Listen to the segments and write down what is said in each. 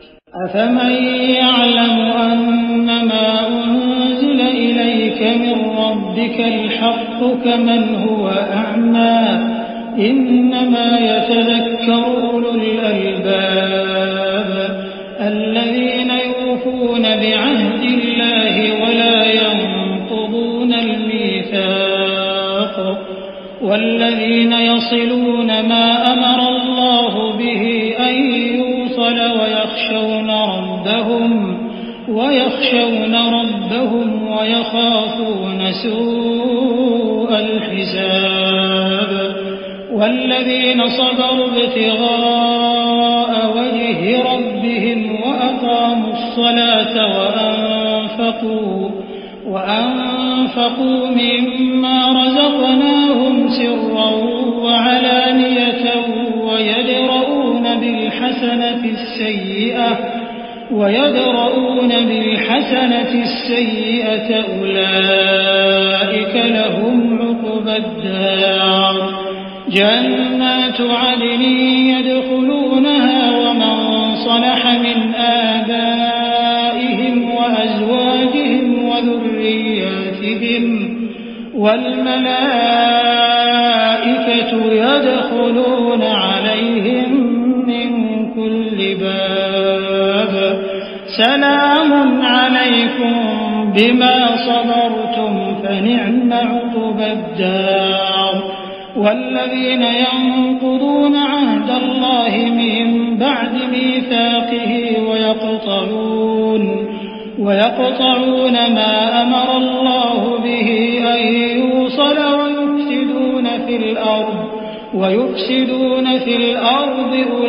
أفمن يعلم أنما أنزل إليك من ربك الحق كمن هو أعمى إنما يتذكر أولو الألباب الذين يوفون بعهد الله ولا ينقضون الميثاق والذين يصلون ما أمر الله به أن يوصل ويخشون ربهم ويخافون سوء الحساب والذين صبروا ابتغاء وجه ربهم وأقاموا الصلاة وأنفقوا مما رزقناهم سرا وعلانية ويدرؤون بالحسنة السيئة أولئك لهم عقبى الدار جنات عدن يدخلونها ومن صلح من آبائهم وأزواجهم وذرياتهم والملائكة يدخلون عليهم من كل باب سلام عليكم بما صبرتم فنعم عقبى الدار والذين ينقضون عهد الله من بعد ميثاقه ويقطعون ما أمر الله به أن يوصل ويفسدون في الأرض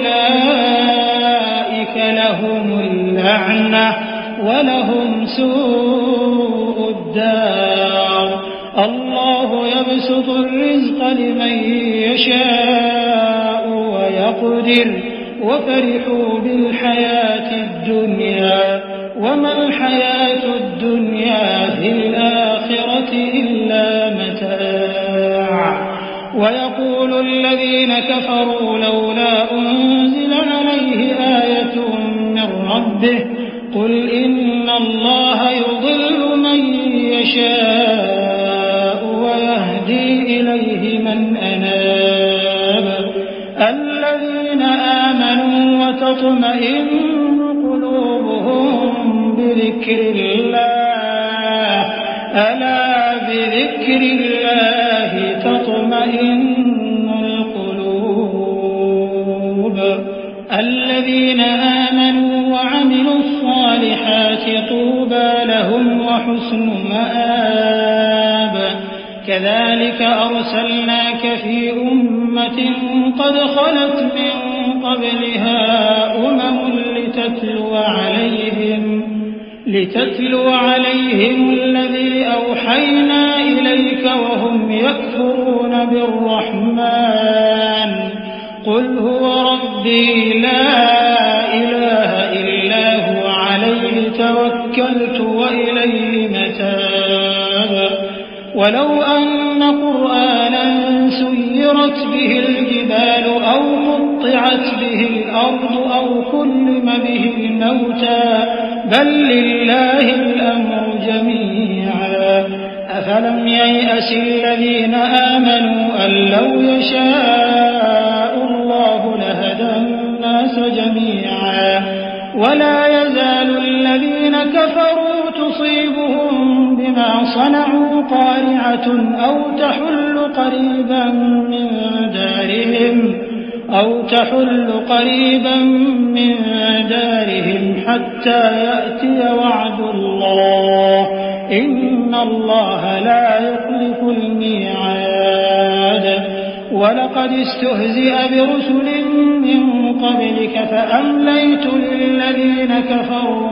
أولئك لهم اللعنة ولهم سوء الدار الله يبسط الرزق لمن يشاء ويقدر وفرحوا بالحياة الدنيا وما الحياة الدنيا في الآخرة إلا متاع ويقول الذين كفروا لولا أنزل عليه آية من ربه قل إن الله يضل من يشاء ويهدي إليه من أناب الذين آمنوا وتطمئن قلوبهم بذكر الله ألا بذكر الله تطمئن القلوب الذين آمنوا وعملوا الصالحات طوبى لهم وحسن مآب كذلك أرسلناك في أمة قد خلت من قبلها أمم لتتلو عليهم الذي أوحينا إليك وهم يكفرون بالرحمن قل هو ربي لا إله إلا هو عليه توكلت وإليه متاب ولو أن قرآنا سيرت به الجبال أو قطعت به الأرض أو كلم به الموتى بل لله الأمر جميعا أفلم ييأس الذين آمنوا أن لو يشاء الله لهدى الناس جميعا ولا يزال الذين كفروا تصيبهم بما صنعوا قارعة أو تحل قريبا من دارهم حتى يأتي وعد الله إن الله لا يخلف الميعاد ولقد استهزئ برسل من قبلك فأمليت للذين كفروا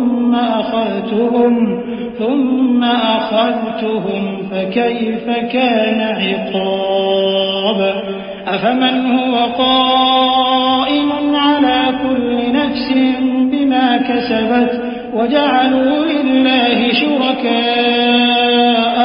ثم أخذتهم فكيف كان عقاب أفمن هو قائم على كل نفس بما كسبت وجعلوا لله شركاء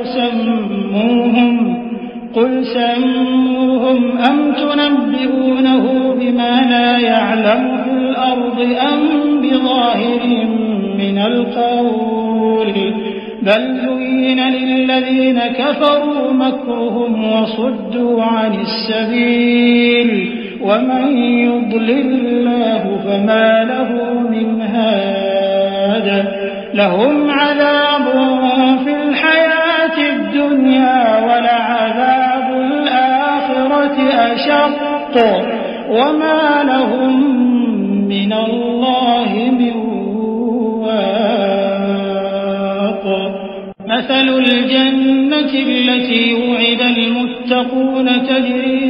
قل سموهم أم تنبئونه بما لا يعلم في الأرض الأرض أم بظاهر من القول بل زين للذين كفروا مكرهم وصدوا عن السبيل ومن يضلل الله فما له من هاد لهم عذاب في الحياة الدنيا ولعذاب الآخرة أشق وما لهم من الله من واق مثل الجنة التي وعد المتقون تجري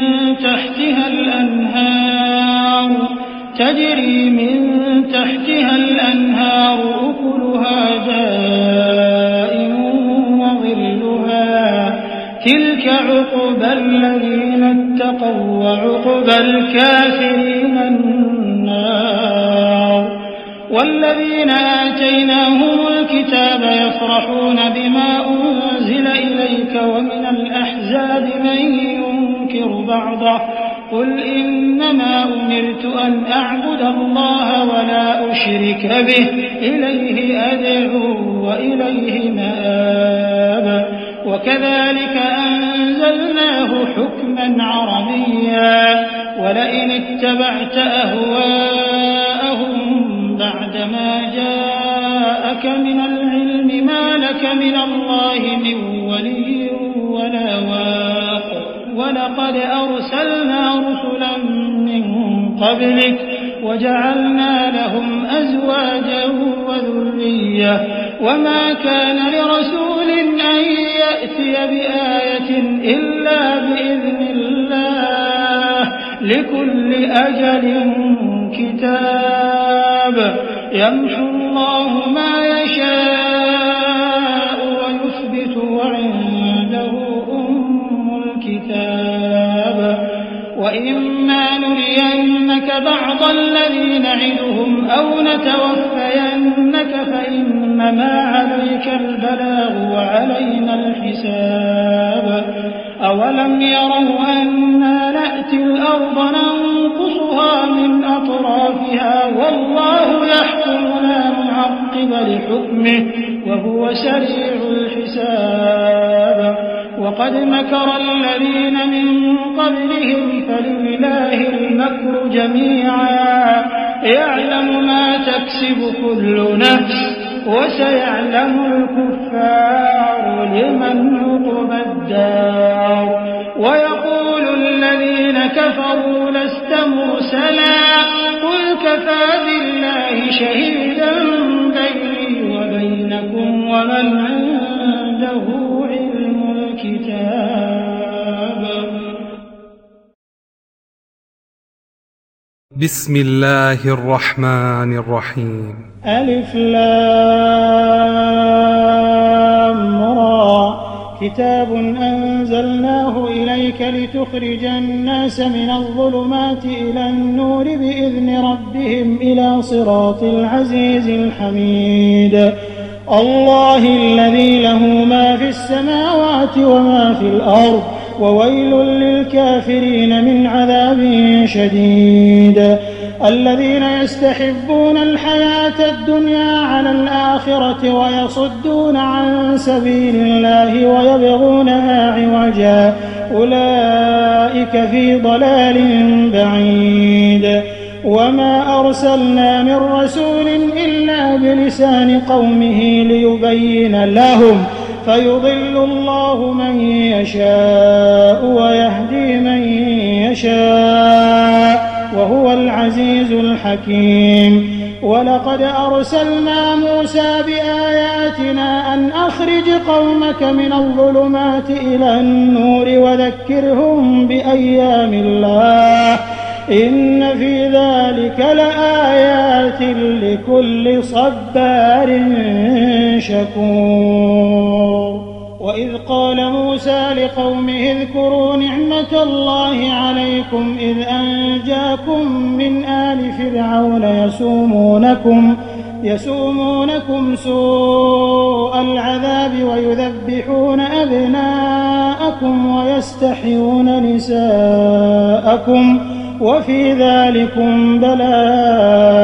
من تحتها الأنهار أكلها دائم وظلها تلك عقبى الذين اتقوا وعقبى الكافرين النار والذين آتيناهم الكتاب يفرحون بما أنزل إليك ومن الأحزاب من ينكر بعضه قل إنما أمرت أن أعبد الله ولا أشرك به إليه أدعو وإليه مآب وكذلك أنزلناه حكما عربيا ولئن اتبعت أهواءهم بعدما جاءك من العلم ما لك من الله من ولي ولا واق ولقد أرسلنا رسلا من قبلك وجعلنا لهم أزواجا وذرية وما كان لرسول أن يأتي بآية إلا بإذن الله لكل أجل كتاب يمحو الله ما يشاء ويثبت وعنده الكتاب وإما نرينك بعض الذي نعدهم أو نتوفينك فإنما عليك البلاغ وعلينا الحساب أولم يروا أنا نأتي الأرض ننقصها من أطرافها والله يحكم لا معقب لحكمه وهو سريع الحساب وقد مكر الذين من قبلهم فلله المكر جميعا يعلم ما تكسب كل نفس وسيعلم الكفار لمن عقبى الدار ويقول الذين كفروا لست مرسلا قل كفى بالله شهيدا بيني وبينكم ومن عنده علم الكتاب. بسم الله الرحمن الرحيم. ألف لام را كتاب أنزلناه إليك لتخرج الناس من الظلمات إلى النور بإذن ربهم إلى صراط العزيز الحميد الله الذي له ما في السماوات وما في الأرض وويل للكافرين من عذاب شديد الذين يستحبون الحياة الدنيا على الآخرة ويصدون عن سبيل الله ويبغونها عوجا أولئك في ضلال بعيد وما أرسلنا من رسول إلا بلسان قومه ليبين لهم فيضل الله من يشاء ويهدي من يشاء وهو العزيز الحكيم ولقد أرسلنا موسى بآياتنا أن أخرج قومك من الظلمات إلى النور وذكرهم بأيام الله إن في ذلك لآيات لكل صبار شكور وإذ قال موسى لقومه اذكروا نعمة الله عليكم إذ أنجاكم من آل فرعون يسومونكم سوء العذاب ويذبحون أبناءكم ويستحيون نساءكم وفي ذلكم بلاء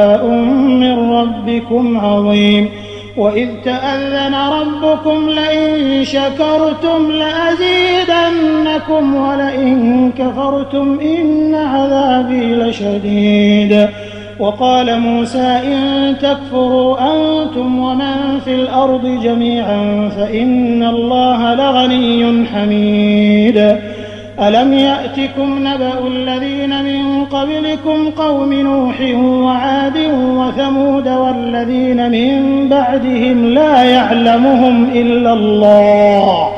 ربكم عظيم. وإذ تأذن ربكم لئن شكرتم لأزيدنكم ولئن كفرتم إن عذابي لشديد. وقال موسى إن تكفروا أنتم ومن في الأرض جميعا فإن الله لغني حميد. ألم يأتكم نبأ الذين من قبلكم قوم نوح وعاد وثمود والذين من بعدهم لا يعلمهم إلا الله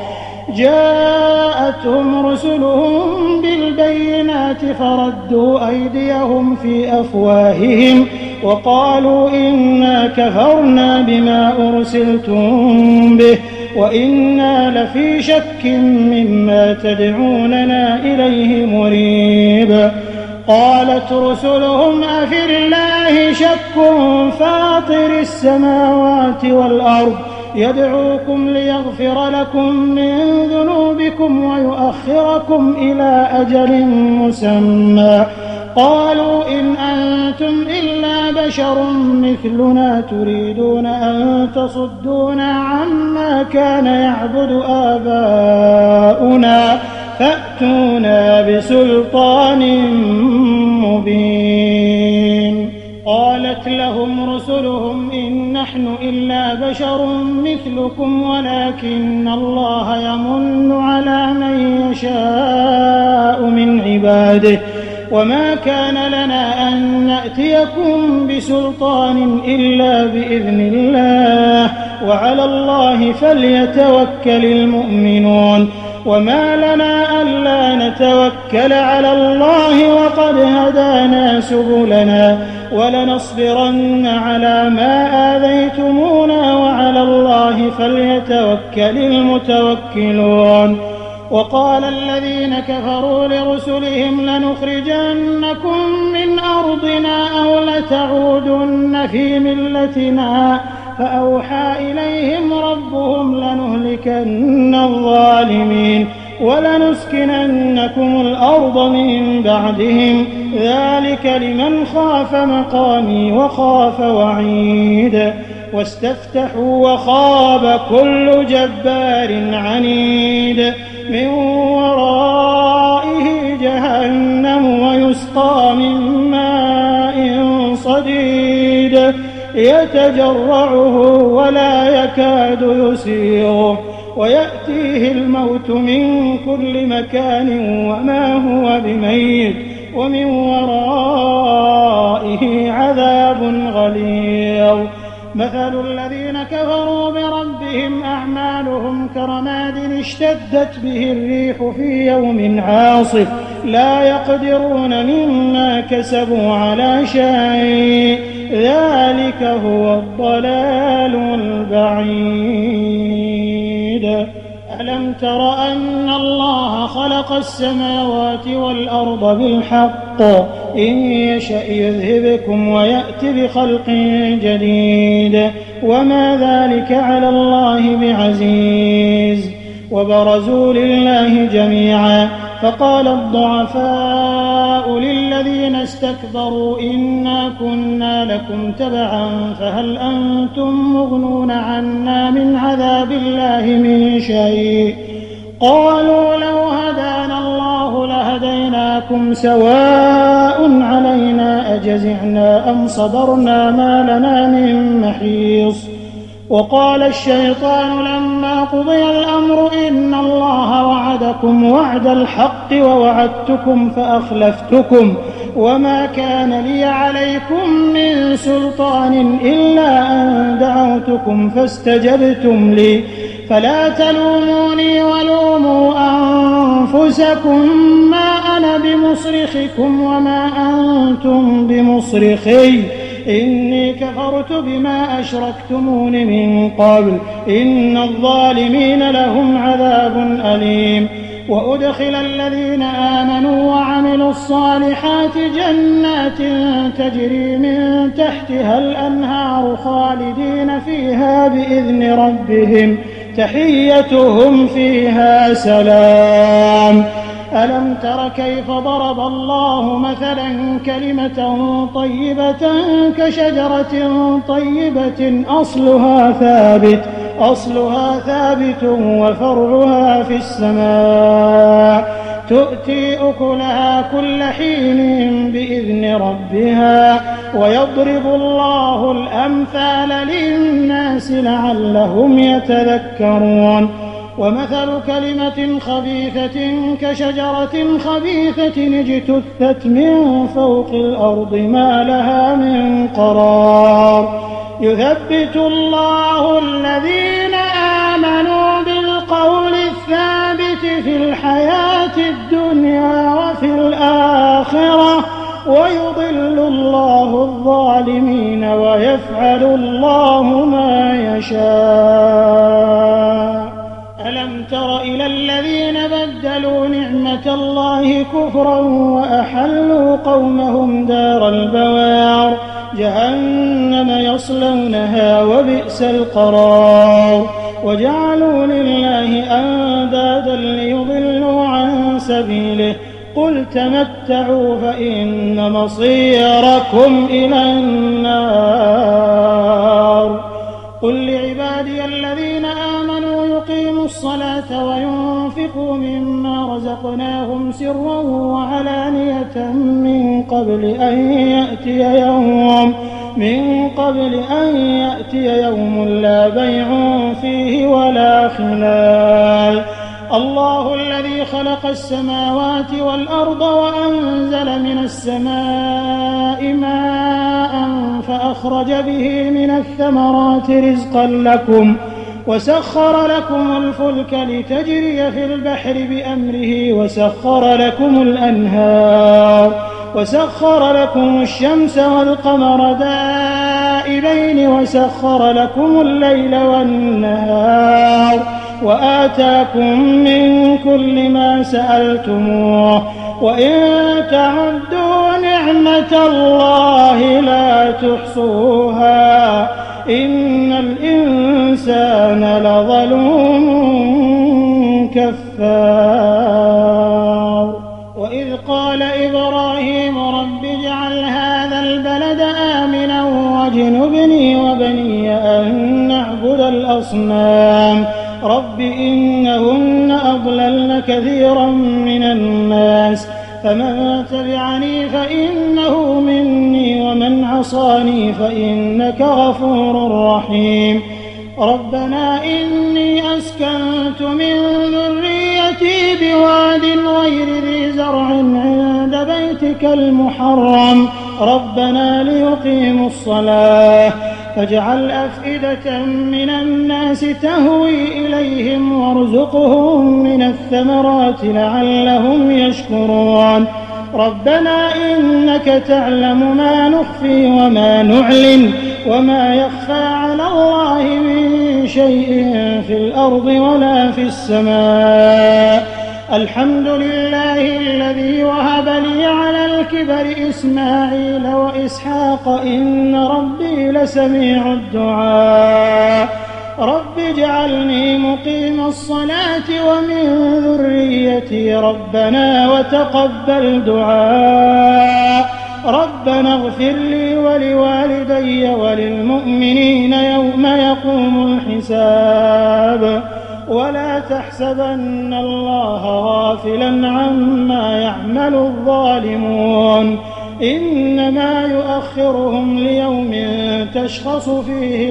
جاءتهم رسلهم بالبينات فردوا أيديهم في أفواههم وقالوا إنا كفرنا بما أرسلتم به وإنا لفي شك مما تدعوننا إليه مريب. قالت رسلهم أفي الله شك فاطر السماوات والأرض يدعوكم ليغفر لكم من ذنوبكم ويؤخركم إلى أجل مسمى. قالوا إن أنتم إلا بشر مثلنا تريدون أن تصدونا عما كان يعبد آباؤنا فأتونا بسلطان مبين. قالت لهم رسلهم إن نحن إلا بشر مثلكم ولكن الله يمن على من يشاء من عباده وما كان لنا أن نأتيكم بسلطان إلا بإذن الله وعلى الله فليتوكل المؤمنون. وما لنا ألا نتوكل على الله وقد هدانا سبلنا ولنصبرن على ما آذيتمونا وعلى الله فليتوكل المتوكلون. وقال الذين كفروا لرسلهم لنخرجنكم من أرضنا أو لتعودن في ملتنا فأوحى إليهم ربهم لنهلكن الظالمين ولنسكننكم الأرض من بعدهم ذلك لمن خاف مقامي وخاف وعيد. واستفتحوا وخاب كل جبار عنيد من ورائه جهنم ويسقى من ماء صديد يتجرعه ولا يكاد يسيغه ويأتيه الموت من كل مكان وما هو بميت ومن ورائه عذاب غليظ. مثل الذين كفروا بربهم أعمالهم كرماد اشتدت به الريح في يوم عاصف لا يقدرون مما كسبوا على شيء ذلك هو الضلال البعيد. ألم تر أن الله خلق السماوات والأرض بالحق إن يشأ يذهبكم ويأت بخلق جديد وما ذلك على الله بعزيز. وبرزوا لله جميعا فقال الضعفاء للذين استكبروا إنا كنا لكم تبعا فهل أنتم مغنون عنا من عذاب الله من شيء قالوا لو هدانا الله لهديناكم سواء علينا أجزعنا أم صبرنا ما لنا من محيص. وقال الشيطان لما قضي الأمر إن الله وعدكم وعد الحق ووعدتكم فأخلفتكم وما كان لي عليكم من سلطان إلا أن دعوتكم فاستجبتم لي فلا تلوموني ولوموا أنفسكم ما أنا بمصرخكم وما أنتم بمصرخي إني كفرت بما أشركتمون من قبل إن الظالمين لهم عذاب أليم. وأدخل الذين آمنوا وعملوا الصالحات جنات تجري من تحتها الأنهار خالدين فيها بإذن ربهم تحيتهم فيها سلام. ألم تر كيف ضرب الله مثلا كلمة طيبة كشجرة طيبة أصلها ثابت وفرعها في السماء تؤتي أكلها كل حين بإذن ربها ويضرب الله الأمثال للناس لعلهم يتذكرون ومثل كلمة خبيثة كشجرة خبيثة اجتثت من فوق الأرض ما لها من قرار يثبت الله الذين آمنوا بالقول الثابت في الحياة الدنيا وفي الآخرة ويضل الله الظالمين ويفعل الله ما يشاء ألم تر إلى الذين بدلوا نعمة الله كفرا وأحلوا قومهم دار البوار جهنم يصلونها وبئس القرار وجعلوا لله أندادا ليضلوا عن سبيله قل تمتعوا فإن مصيركم إلى النار قل لعبادي الذين آمنوا يقيموا الصلاة وينفقوا مما رزقناهم سرا وعلانية من قبل أن يأتي يوم لا بيع فيه ولا خلال الله الذي خلق السماوات والأرض وأنزل من السماء ماء فأخرج به من الثمرات رزقا لكم وسخر لكم الفلك لتجري في البحر بأمره وسخر لكم الأنهار وسخر لكم الشمس والقمر دائبين وسخر لكم الليل والنهار وآتاكم من كل ما سألتموه وإن تعدوا نعمة الله لا تحصوها إن الإنسان لظلوم كفار وإذ قال إبراهيم رب اجعل هذا البلد آمنا واجنبني وبني أن نعبد الأصنام رب إنهن أضللن كثيرا من الناس فمن تبعني فإنه مني ومن عصاني فإنك غفور رحيم ربنا إني أسكنت من ذريتي بواد غير ذي زرع عند بيتك المحرم ربنا ليقيموا الصلاة فاجعل أفئدة من الناس تهوي إليهم وارزقهم من الثمرات لعلهم يشكرون ربنا إنك تعلم ما نخفي وما نعلن وما يخفى على الله من شيء في الأرض ولا في السماء الحمد لله الذي وهب لي على الكبر إسماعيل وإسحاق إن ربي لسميع الدعاء رب اجعلني مقيم الصلاة ومن ذريتي ربنا وتقبل دعاء ربنا اغفر لي ولوالدي وللمؤمنين يوم يقوم الحساب ولا تحسبن الله غافلا عما يعمل الظالمون إنما يؤخرهم ليوم تشخص فيه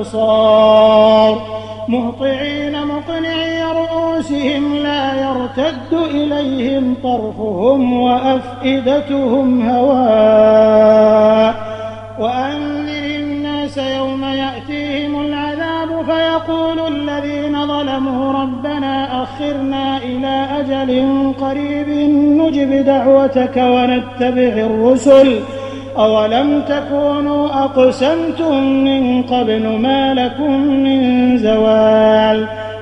الأبصار مهطعين مقنعي رؤوسهم لا يرتد إليهم طرفهم وأفئدتهم هواء وأنذر الناس يوم يأتيهم العذاب فيقول الذين ظلموا ربنا أخرنا إلى أجل قريب نجب دعوتك ونتبع الرسل أولم تكونوا أقسمتم من قبل ما لكم من زوال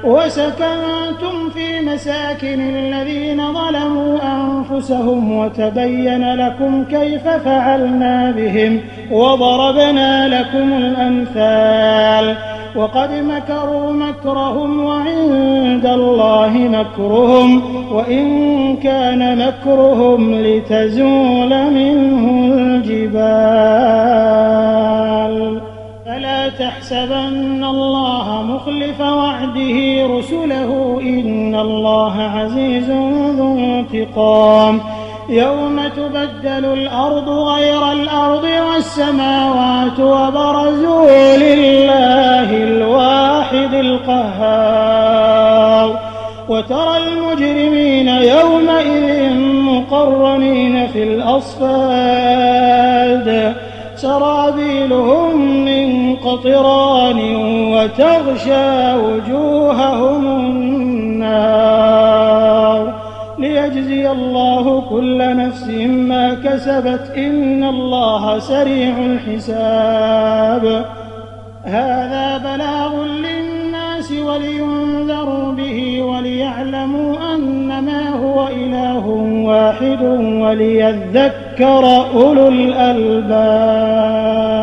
وسكنتم في مساكن الذين ظلموا أنفسهم وتبين لكم كيف فعلنا بهم وضربنا لكم الأمثال وقد مكروا مكرهم وعند الله مكرهم وإن كان مكرهم لتزول منه الجبال فلا تحسبن الله مخلف وعده رسله إن الله عزيز ذو انتقام يوم تبدل الأرض غير الأرض والسماوات وبرزوا لله الواحد القهار وترى المجرمين يومئذ مقرنين في الأصفاد سرابيلهم من قطران وتغشى وجوههم النار ليجزي الله كل نفس ما كسبت إن الله سريع الحساب هذا بلاغ للناس ولينذروا به وليعلموا أنما هو إله واحد وليذكر أولو الألباب